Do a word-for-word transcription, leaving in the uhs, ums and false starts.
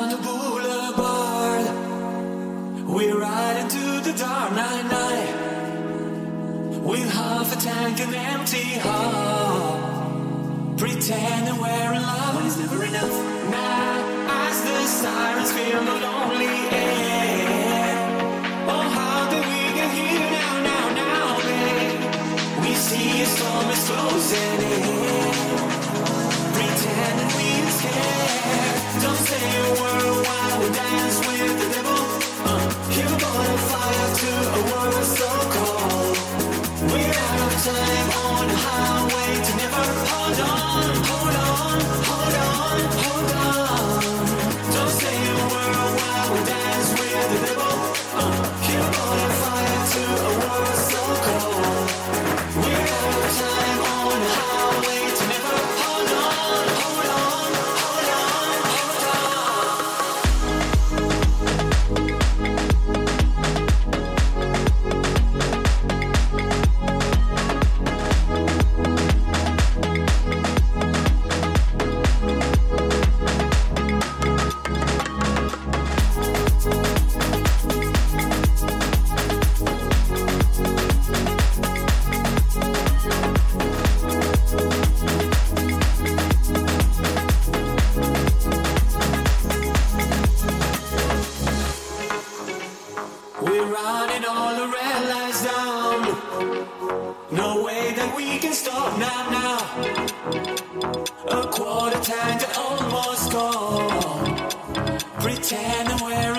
on the boulevard. We're riding to the dark night night with half a tank and empty heart, pretending we're in love when it's never enough. Now as the sirens fill the lonely air, oh how do we get here now, now, now, babe? We see a storm is closing in, pretending we're scared. Don't say a word while we dance with the devil. Uh, give a bonfire to a world so cold. We're out of time on the highway to never. Hold on, hold on, hold on, hold on. Don't say a word while we dance with the devil. Uh, give a bonfire to a world so cold. We're out of time on the highway to never. Hold on, hold on, hold on, hold We're running all the red lights down. No way that we can stop now, now. A quarter tank almost gone, pretending we're